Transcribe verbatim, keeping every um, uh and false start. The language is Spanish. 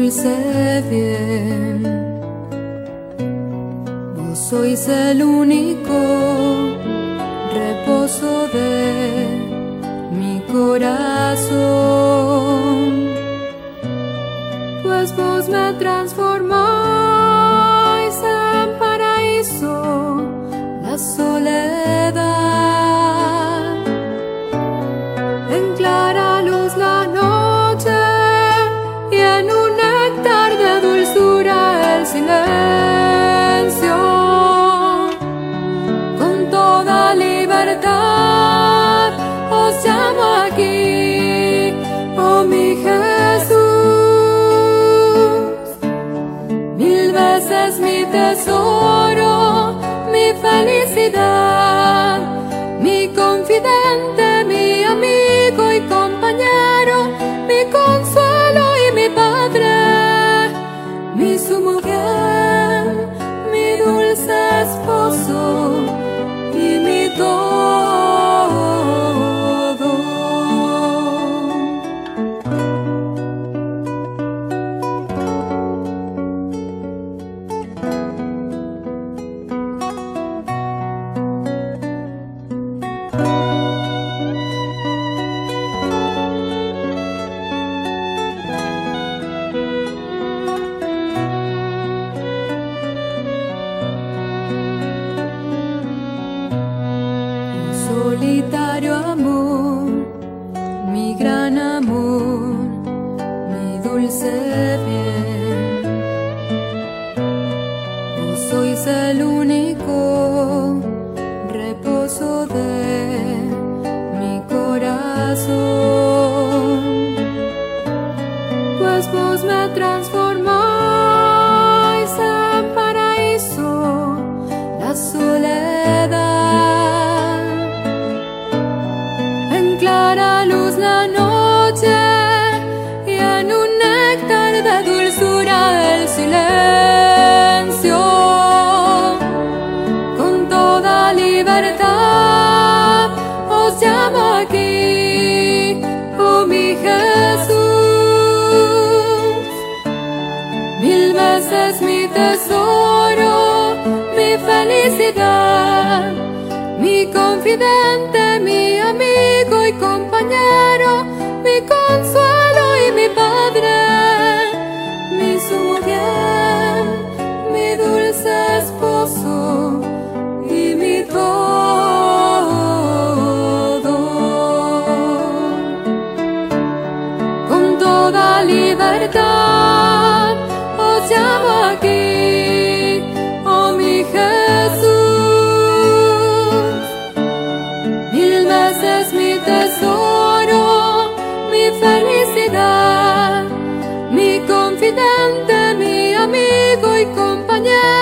dulce bien. Vos sois el único reposo de mi corazón, pues vos me transformáis en paraíso, la soledad, en clara luz la noche y en un néctar de dulzura el silencio. Con toda libertad os llamo aquí, oh mi Jesús. Mil veces mi tesoro, mi felicidad, mi confidente, mi amigo y compañero, mi consuelo y mi Padre, mi sumo bien, mi dulce esposo y mi todo. Solitario amor, mi gran amor, mi dulce bien. Vos sois el único reposo de mi corazón, pues vos me transformáis en paraíso, la soledad. Clara luz la noche y en un néctar de dulzura el silencio. Con toda libertad os llamo aquí, oh mi Jesús. Mil veces mi tesoro, mi felicidad, mi confidente, mi amigo y compañero, mi consuelo y mi Padre, mi sumo bien, mi dulce esposo y mi todo. Con toda libertad os llamo aquí, oh mi Jesús. Mil veces mi tesoro, mi felicidad, mi confidente, mi amigo y compañero.